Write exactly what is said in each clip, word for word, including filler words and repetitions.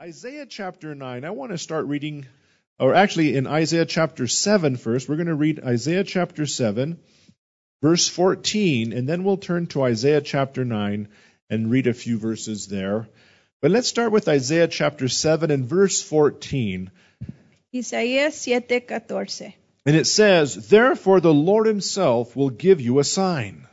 Isaiah chapter nine, I want to start reading, or actually in Isaiah chapter seven first. We're going to read Isaiah chapter seven, verse fourteen, and then we'll turn to Isaiah chapter nine and read a few verses there. But let's start with Isaiah chapter seven and verse fourteen. Isaías siete catorce. And it says, "Therefore the Lord himself will give you a sign.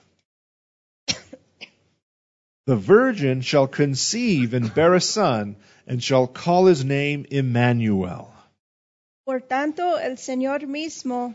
The virgin shall conceive and bear a son, and shall call his name Emmanuel." Por tanto, el Señor mismo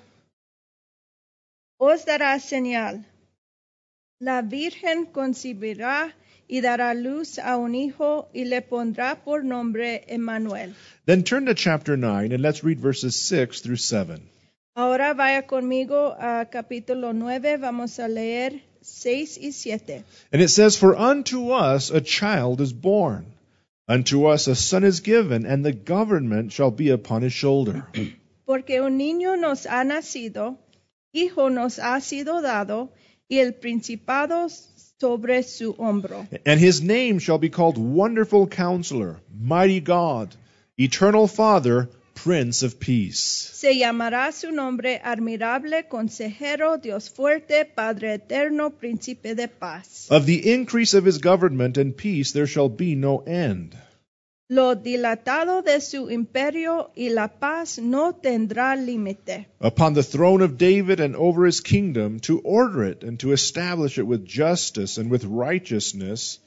os dará señal. La Virgen concebirá y dará luz a un hijo y le pondrá por nombre Emmanuel. Then turn to chapter nine and let's read verses six through seven. Ahora vaya conmigo a capítulo nueve, vamos a leer seis y siete. And it says, "For unto us a child is born, unto us a son is given, and the government shall be upon his shoulder. Porque un niño nos ha nacido, hijo nos ha sido dado, y el principado sobre su hombro. And his name shall be called Wonderful Counselor, Mighty God, Eternal Father, Prince of Peace. Se llamará su nombre admirable, consejero, Dios fuerte, Padre eterno, príncipe de paz. Of the increase of his government and peace there shall be no end. Lo dilatado de su imperio y la paz no tendrá límite. Upon the throne of David and over his kingdom, to order it and to establish it with justice and with righteousness,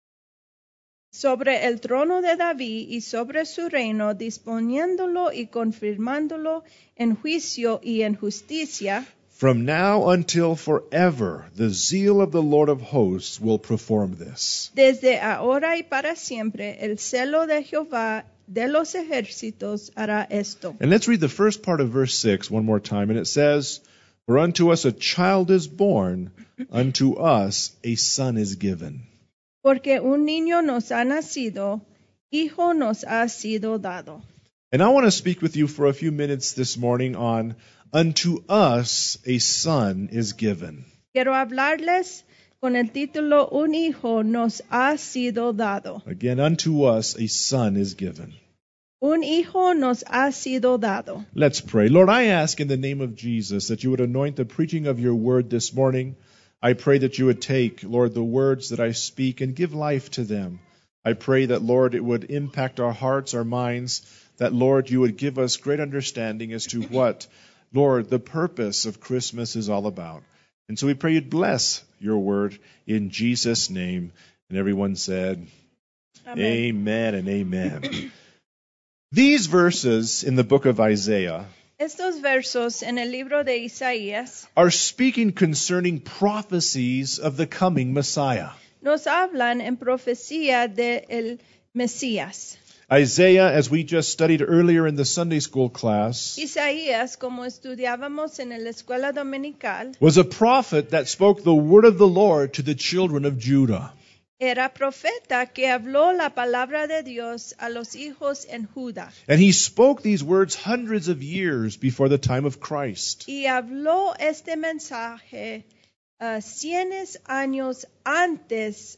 Sobre el trono de David y sobre su reino, disponiéndolo y confirmándolo en juicio y en justicia. from now until forever, the zeal of the Lord of hosts will perform this." Desde ahora y para siempre, el celo de Jehová de los ejércitos hará esto. And let's read the first part of verse six one more time. And it says, "For unto us a child is born, unto us a son is given." Porque un niño nos ha nacido, hijo nos ha sido dado. And I want to speak with you for a few minutes this morning on "Unto us a son is given." Quiero hablarles con el título Un hijo nos ha sido dado. Again, unto us a son is given. Un hijo nos ha sido dado. Let's pray. Lord, I ask in the name of Jesus that you would anoint the preaching of your word this morning. I pray that you would take, Lord, the words that I speak and give life to them. I pray that, Lord, it would impact our hearts, our minds, that, Lord, you would give us great understanding as to what, Lord, the purpose of Christmas is all about. And so we pray you'd bless your word in Jesus' name. And everyone said, Amen. Amen and amen. These verses in the book of Isaiah Estos versos en el libro de Isaías are speaking concerning prophecies of the coming Messiah. nos hablan en profecía de el Mesías. Isaiah, as we just studied earlier in the Sunday school class, Isaías, como estudiábamos en la escuela dominical, was a prophet that spoke the word of the Lord to the children of Judah. era profeta que habló la palabra de Dios a los hijos en Judá. And he spoke these words hundreds of years before the time of Christ. Y habló este mensaje uh, cienes años antes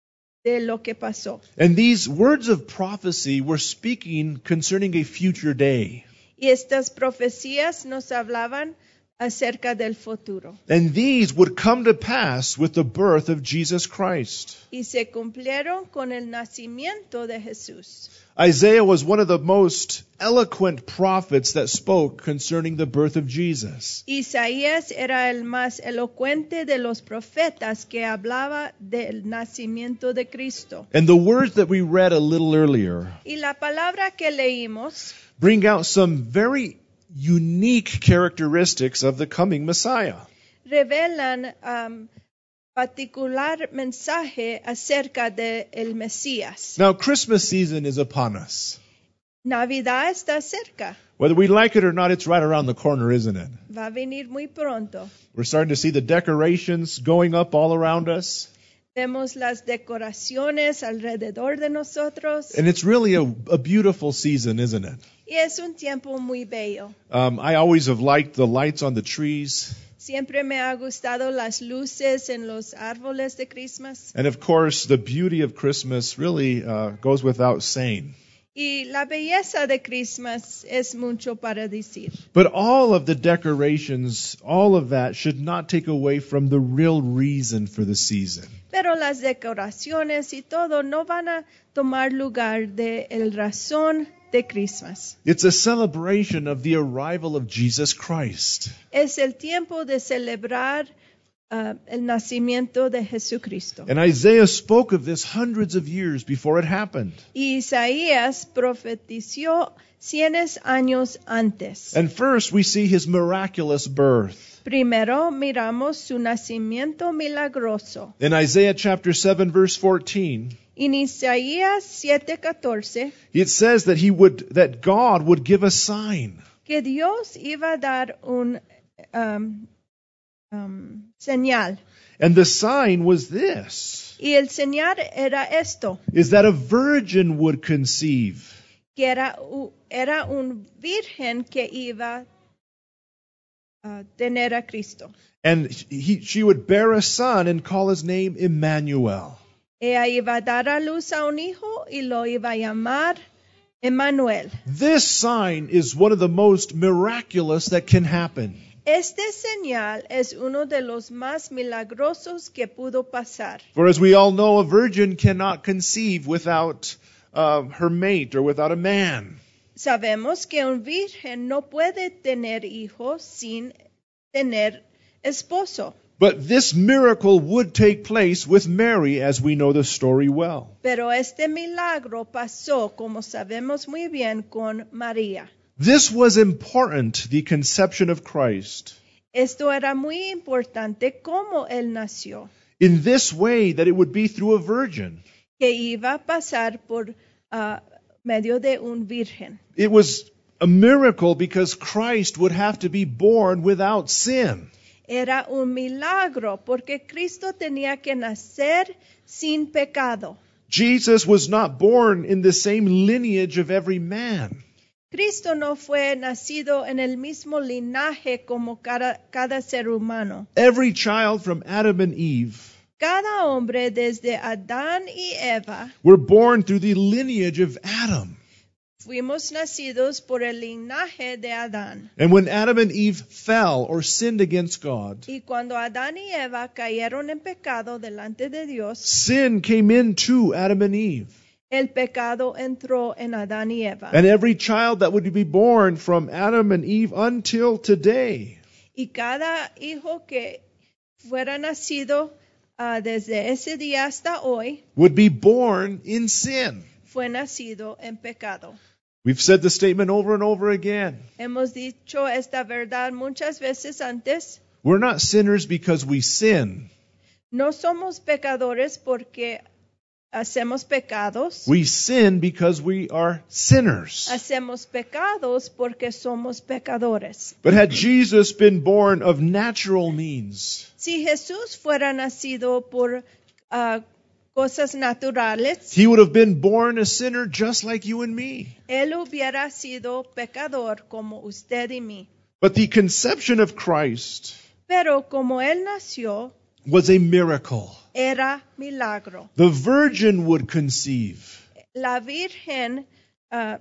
de lo que pasó. And these words of prophecy were speaking concerning a future day. Y estas profecías nos hablaban acerca del futuro. And these would come to pass with the birth of Jesus Christ. Y se cumplieron con el nacimiento de Jesús. Isaiah was one of the most eloquent prophets that spoke concerning the birth of Jesus. Isaías era el más elocuente de los profetas que hablaba del nacimiento de Cristo. And the words that we read a little earlier Y la palabra que leímos bring out some very unique characteristics of the coming Messiah. revelan um, particular mensaje acerca de el Mesías. Now, Christmas season is upon us. Navidad está cerca. Whether we like it or not, it's right around the corner, isn't it? Va a venir muy pronto. We're starting to see the decorations going up all around us. Vemos las decoraciones alrededor de nosotros. And it's really a, a beautiful season, isn't it? Y es un tiempo muy bello. Um, I always have liked the lights on the trees. Siempre me ha gustado las luces en los árboles de Christmas. And of course, the beauty of Christmas really uh, goes without saying. Y la belleza de Christmas es mucho para decir. But all of the decorations, all of that should not take away from the real reason for the season. Pero las decoraciones y todo no van a tomar lugar de el razón de Christmas. It's a celebration of the arrival of Jesus Christ. Es el tiempo de celebrar uh, el nacimiento de Jesucristo. And Isaiah spoke of this hundreds of years before it happened. Y Isaías profetizó cienes años antes. And first we see his miraculous birth. Primero miramos su nacimiento milagroso. In Isaiah chapter seven verse fourteen, En Isaías siete catorce, it says that he would that God would give a sign. que Dios iba a dar un um, um, señal. And the sign was this, Y el señal era esto, is that a virgin would conceive. que era, u- era un virgen que iba a tener a Cristo. And he, she would bear a son and call his name Emmanuel. Ella iba a dar a luz a un hijo y lo iba a llamar Emmanuel. This sign is one of the most miraculous that can happen. Este señal es uno de los más milagrosos que pudo pasar. For as we all know, a virgin cannot conceive without uh, her mate or without a man. Sabemos que un virgen no puede tener hijos sin tener esposo. But this miracle would take place with Mary, as we know the story well. Pero este milagro pasó, como sabemos muy bien, con María. This was important, the conception of Christ, Esto era muy importante cómo él nació, in this way that it would be through a virgin. que iba a pasar por uh, medio de un virgen. It was a miracle because Christ would have to be born without sin. Era un milagro porque Cristo tenía que nacer sin pecado. Jesus was not born in the same lineage of every man. Cristo no fue nacido en el mismo linaje como cada, cada ser humano. Every child from Adam and Eve Cada hombre desde Adán y Eva were born through the lineage of Adam. fuimos nacidos por el linaje de Adán. And when Adam and Eve fell or sinned against God, Y cuando Adán y Eva cayeron en pecado delante de Dios, sin came into Adam and Eve. el pecado entró en Adán y Eva. And every child that would be born from Adam and Eve until today Y cada hijo que fuera nacido uh, desde ese día hasta hoy would be born in sin. fue nacido en pecado. We've said the statement over and over again. Hemos dicho esta verdad muchas veces antes. We're not sinners because we sin. No somos pecadores porque hacemos pecados. We sin because we are sinners. Hacemos pecados porque somos pecadores. But had Jesus been born of natural means, Si Jesús fuera nacido por uh, cosas naturales, he would have been born a sinner just like you and me. él hubiera sido pecador como usted y mí. But the conception of Christ Pero como él nació, was a miracle. era milagro. The virgin would conceive. La Virgen uh,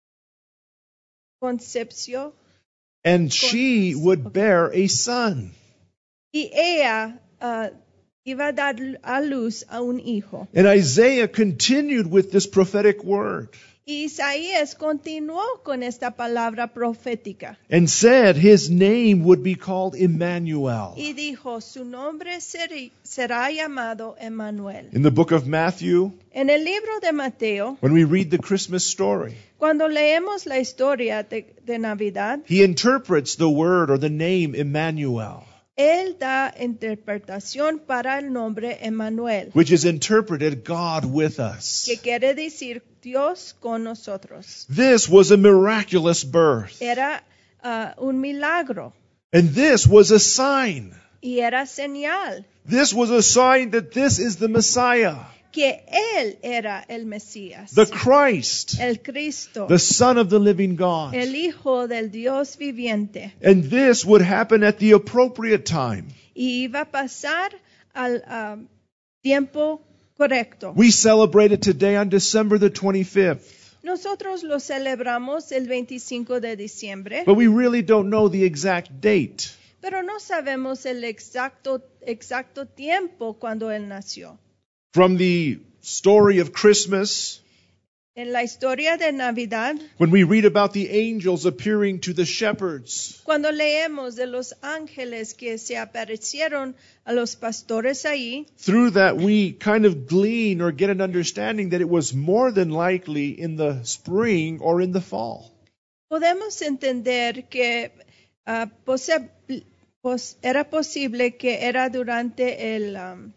concepció And she would bear a son. y ella uh, iba a dar a luz a un hijo. And Isaiah continued with this prophetic word Y Isaías continuó con esta palabra profética and said his name would be called Emmanuel. y dijo, su nombre seri- será llamado Emmanuel. In the book of Matthew, En el libro de Mateo, when we read the Christmas story, cuando leemos la historia de, de Navidad, he interprets the word or the name Emmanuel, él da interpretación para el nombre Emmanuel, which is interpreted God with us. que quiere decir Dios con nosotros. This was a miraculous birth. Era uh, un milagro And this was a sign. y era señal This was a sign that this is the Messiah, que él era el Mesías, the Christ, el Cristo, the Son of the living God. el Hijo del Dios viviente. And this would happen at the appropriate time. Y iba a pasar al um, tiempo correcto. We celebrate it today on December the twenty-fifth. Nosotros lo celebramos el veinticinco de diciembre, but we really don't know the exact date. pero no sabemos el exacto, exacto tiempo cuando él nació. From the story of Christmas, En la historia de Navidad, when we read about the angels appearing to the shepherds, cuando leemos de los ángeles que se aparecieron a los pastores ahí, through that we kind of glean or get an understanding that it was more than likely in the spring or in the fall. podemos entender que uh, pose- pos- era posible que era durante el um,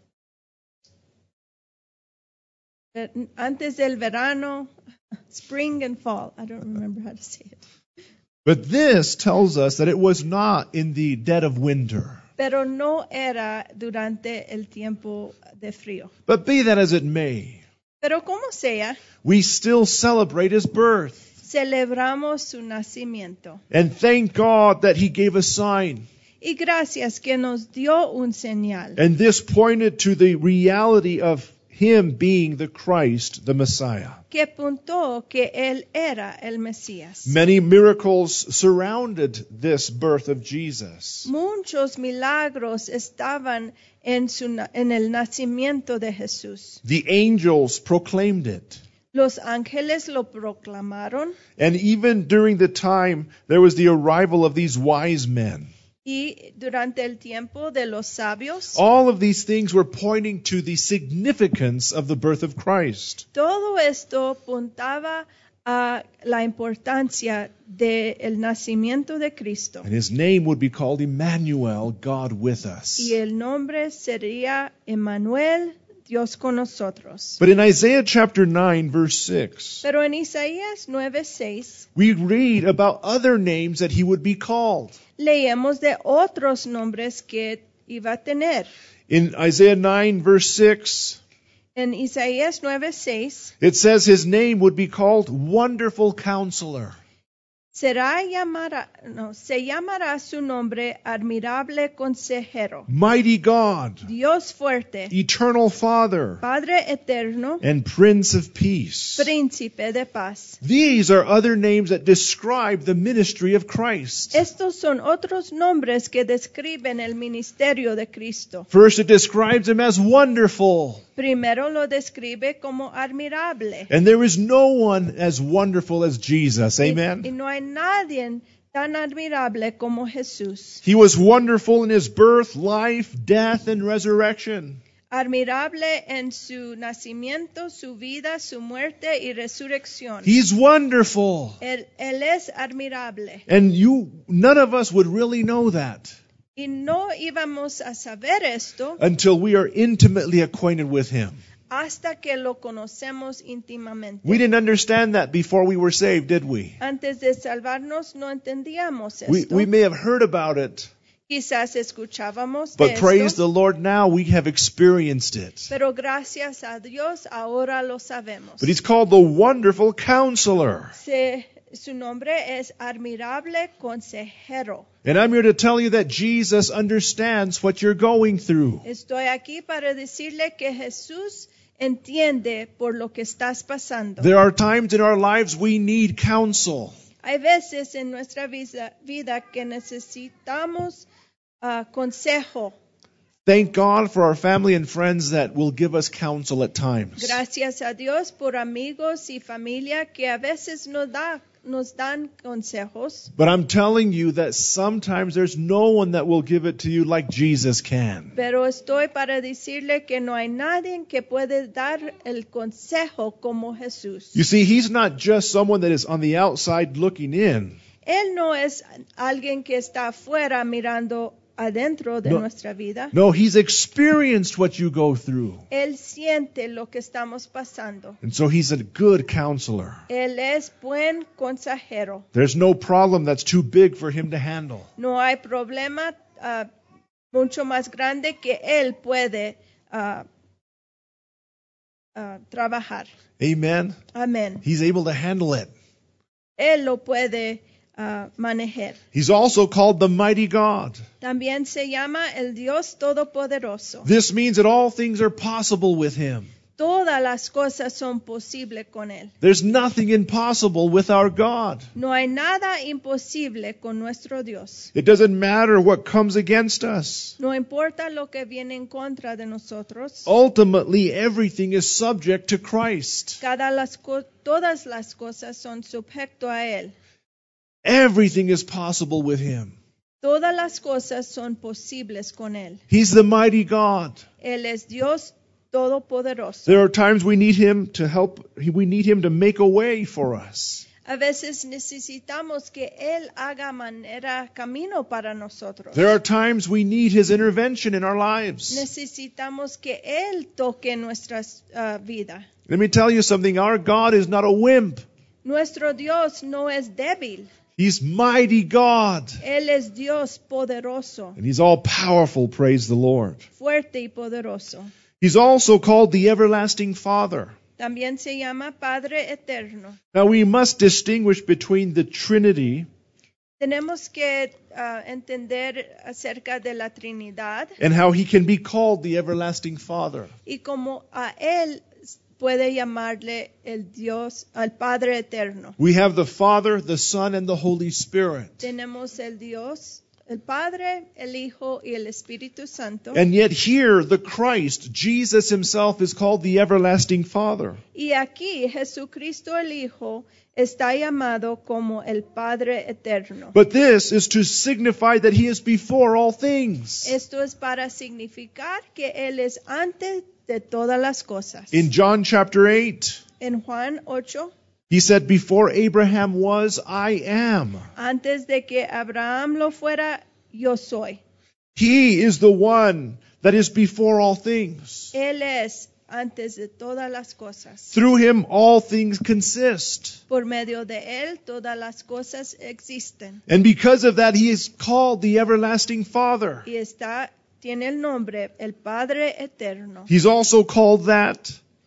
eh, antes del verano, spring and fall. I don't remember how to say it. But this tells us that it was not in the dead of winter. Pero no era durante el tiempo de frío. But be that as it may, Pero como sea, we still celebrate his birth. celebramos su nacimiento. And thank God that he gave a sign. Y gracias que nos dio un señal. And this pointed to the reality of him being the Christ, the Messiah. Que apuntó que él era el Mesías. Many miracles surrounded this birth of Jesus. Muchos milagros estaban en, su, na- en el nacimiento de Jesús. The angels proclaimed it. Los ángeles lo proclamaron And even during the time there was the arrival of these wise men. y durante el tiempo de los sabios, All of these things were pointing to the significance of the birth of Christ. todo esto apuntaba a la importancia del nacimiento de Cristo. And his name would be called Emmanuel, God with us. Y el nombre sería Emmanuel, Dios con nosotros. But in Isaiah chapter nine, verse six, Pero en Isaías nueve seis we read about other names that he would be called. leemos de otros nombres que iba a tener. In Isaiah nine, verse six, En Isaías nueve seis it says his name would be called Wonderful Counselor, será llamara, no, se llamará su nombre admirable consejero, Mighty God, Dios fuerte, Eternal Father, Padre eterno, and Prince of Peace. príncipe de paz. These are other names that describe the ministry of Christ. Estos son otros nombres que describen el ministerio de Cristo. First, it describes him as wonderful. Primero lo describe como admirable. And there is no one as wonderful as Jesus. Y, y Amen. no hay nadie tan admirable como Jesús. He was wonderful in his birth, life, death, and resurrection. Admirable en su nacimiento, su vida, su muerte y resurrección. He's wonderful. Él, él es admirable. And you, none of us would really know that Y no íbamos a saber esto until we are intimately acquainted with him. hasta que lo conocemos íntimamente. We didn't understand that before we were saved, did we? Antes de salvarnos no entendíamos We, esto. we may have heard about it, Quizás escuchábamos de but praise esto, the Lord, now we have experienced it. pero gracias a Dios ahora lo sabemos. But he's called the Wonderful Counselor. Se- su nombre es admirable consejero. And I'm here to tell you that Jesus understands what you're going through. Estoy aquí para decirle que Jesús entiende por lo que estás pasando. There are times in our lives we need counsel. Hay veces en nuestra vida, vida que necesitamos ah, consejo. Thank God for our family and friends that will give us counsel at times. Gracias a Dios por amigos y familia que a veces nos, da, nos dan consejos. But I'm telling you that sometimes there's no one that will give it to you like Jesus can. Pero estoy para decirle que no hay nadie que puede dar el consejo como Jesús. You see, he's not just someone that is on the outside looking in. Él no es alguien que está afuera mirando adentro de No. nuestra vida. No, he's experienced what you go through. Él siente lo que estamos pasando. And so he's a good counselor. Él es buen consejero. There's no problem that's too big for him to handle. No hay problema ah, mucho más grande que él puede ah, ah, trabajar. Amen. Amén. He's able to handle it. Él lo puede ah, manejar. He's also called the mighty God. También se llama el Dios Todopoderoso. This means that all things are possible with him. Todas las cosas son posibles con Él. There's nothing impossible with our God. No hay nada imposible con nuestro Dios. It doesn't matter what comes against us. No importa lo que viene en contra de nosotros. Ultimately, everything is subject to Christ. Cada las co- todas las cosas son sujeto a Él. Everything is possible with Him. Todas las cosas son posibles con Él. He's the mighty God. Él es Dios todopoderoso. There are times we need Him to help, we need Him to make a way for us. A veces necesitamos que Él haga manera, camino para nosotros. There are times we need His intervention in our lives. Necesitamos que Él toque nuestra uh, vida. Let me tell you something, our God is not a wimp. Nuestro Dios no es débil. He's mighty God. Él es Dios poderoso, And He's all powerful, praise the Lord. fuerte y poderoso. He's also called the everlasting Father. También se llama Padre Eterno. Now we must distinguish between the Trinity Tenemos que uh, entender acerca de la Trinidad and how He can be called the everlasting Father. y cómo a Él puede llamarle el Dios, al Padre Eterno. We have the Father, the Son, and the Holy Spirit. Tenemos el Dios, el Padre, el Hijo y el Espíritu Santo. And yet here, the Christ, Jesus Himself, is called the everlasting Father. Y aquí Jesucristo el Hijo está llamado como el Padre Eterno. But this is to signify that He is before all things. Esto es para significar que Él es antes de todas las cosas. In John chapter eight, En Juan ocho, He said, before Abraham was, I am. antes de que Abraham lo fuera, yo soy. He is the one that is before all things. Él es antes de todas las cosas. Through Him all things consist. Por medio de Él todas las cosas existen. And because of that, He is called the everlasting Father. Y está, tiene el nombre, el Padre Eterno. He's also called that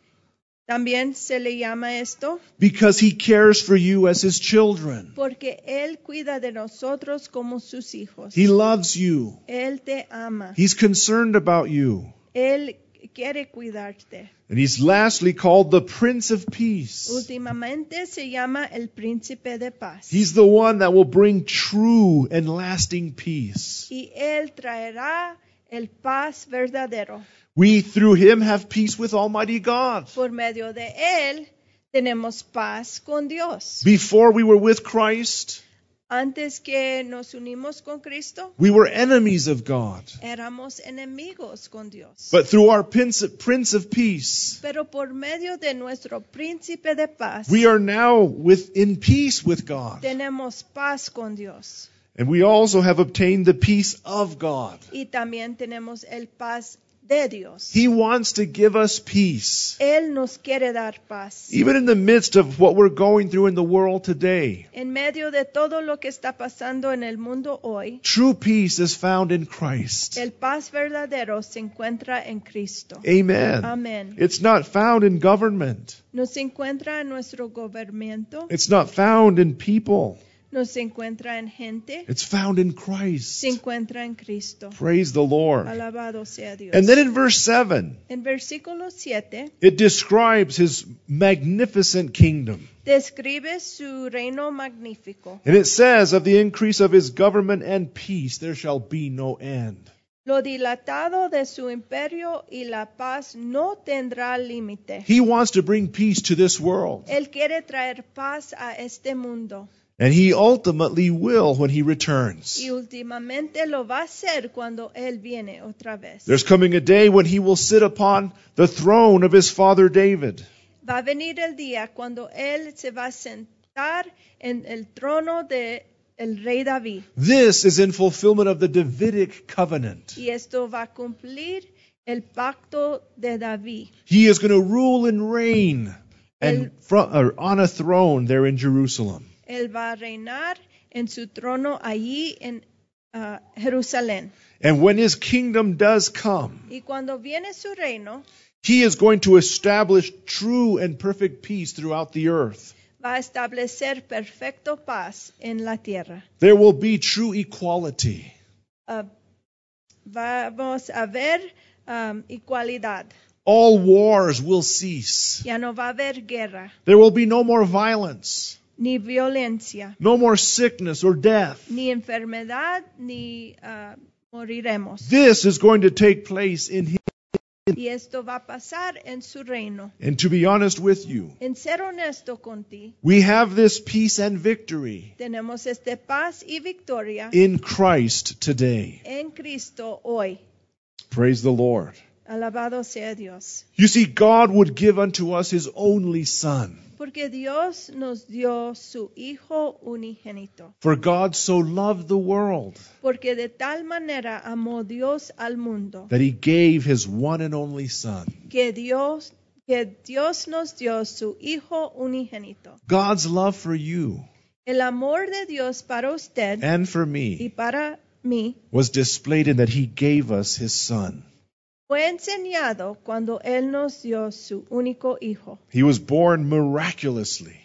También se le llama esto because He cares for you as His children. porque Él cuida de nosotros como sus hijos. He loves you. Él te ama. He's concerned about you. Él quiere cuidarte. And He's lastly called the Prince of Peace. Últimamente se llama el Príncipe de Paz. He's the one that will bring true and lasting peace. Y Él traerá el paz verdadero. We, through Him, have peace with Almighty God. Por medio de Él tenemos paz con Dios. Before we were with Christ, Antes que nos unimos con Cristo, we were enemies of God. éramos enemigos con Dios. But through our Prince Prince of Peace, Pero por medio de nuestro Príncipe de Paz, we are now with, in peace with God. tenemos paz con Dios. And we also have obtained the peace of God. Y también tenemos el paz de Dios. He wants to give us peace. Él nos quiere dar paz. Even in the midst of what we're going through in the world today, En medio de todo lo que está pasando en el mundo hoy, true peace is found in Christ. el paz verdadero se encuentra en Cristo. Amen. Amén. It's not found in government. No se encuentra en nuestro gobierno, It's not found in people. no se encuentra en gente, It's found in Christ. se encuentra en Cristo. Praise the Lord. Alabado sea Dios. And then in verse seven, En versículo siete, it describes His magnificent kingdom. describe su reino magnífico. And it says, of the increase of His government and peace, there shall be no end. Lo dilatado de su imperio y la paz no tendrá límite. He wants to bring peace to this world. Él quiere traer paz a este mundo. And He ultimately will when He returns. Y últimamente lo va a hacer cuando Él viene otra vez. There's coming a day when He will sit upon the throne of His father David. Va a venir el día cuando Él se va a sentar en el trono de el rey David. This is in fulfillment of the Davidic covenant. Y esto va a cumplir el pacto de David. He is going to rule and reign and El- fro- or on a throne there in Jerusalem. Él va a reinar en su trono allí en uh, Jerusalén. And when His kingdom does come, Y cuando viene su reino, He is going to establish true and perfect peace throughout the earth. va a establecer perfecto paz en la tierra. There will be true equality. Uh, vamos a ver um, igualdad. All wars will cease. Ya no va a haber guerra, There will be no more violence, ni violencia, no more sickness or death. ni enfermedad, ni ah, moriremos. This is going to take place in Him. Y esto va a pasar en su reino. And to be honest with you, En ser honesto con ti, we have this peace and victory tenemos este paz y victoria in Christ today. en Cristo hoy. Praise the Lord. Alabado sea Dios. You see, God would give unto us His only Son. Porque Dios nos dio su Hijo unigénito. For God so loved the world Porque de tal manera amó Dios al mundo that He gave His one and only Son. que Dios, que Dios nos dio su Hijo unigénito. God's love for you El amor de Dios para usted and for y me para mí was displayed in that He gave us His Son. fue enseñado cuando Él nos dio su único Hijo. He was born miraculously.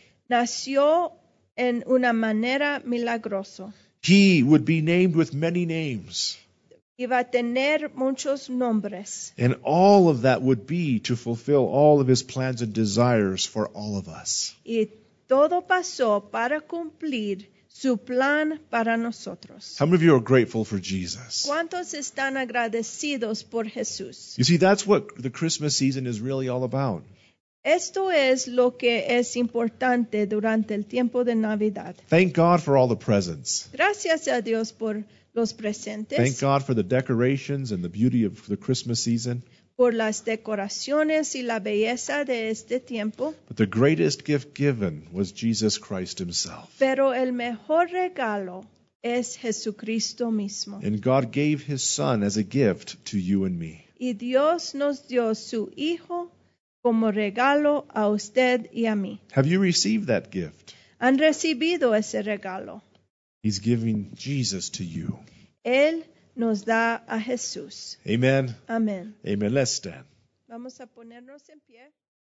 Nació en una manera milagrosa. He would be named with many names. Iba a tener muchos nombres. And all of that would be to fulfill all of His plans and desires for all of us. Y todo pasó para cumplir su plan para nosotros. How many of you are grateful for Jesus? ¿Cuántos están agradecidos por Jesús? You see, that's what the Christmas season is really all about. Esto es lo que es importante durante el tiempo de Navidad. Thank God for all the presents. Gracias a Dios por los presentes, Thank God for the decorations and the beauty of the Christmas season. por las decoraciones y la belleza de este tiempo. But the greatest gift given was Jesus Christ Himself. Pero el mejor regalo es Jesucristo mismo. And God gave His Son as a gift to you and me. Y Dios nos dio su Hijo como regalo a usted y a mí. Have you received that gift? Han recibido ese regalo. He's giving Jesus to you. Él nos da a Jesús. Amen. Amén. Amen. Let's stand. Vamos a ponernos en pie.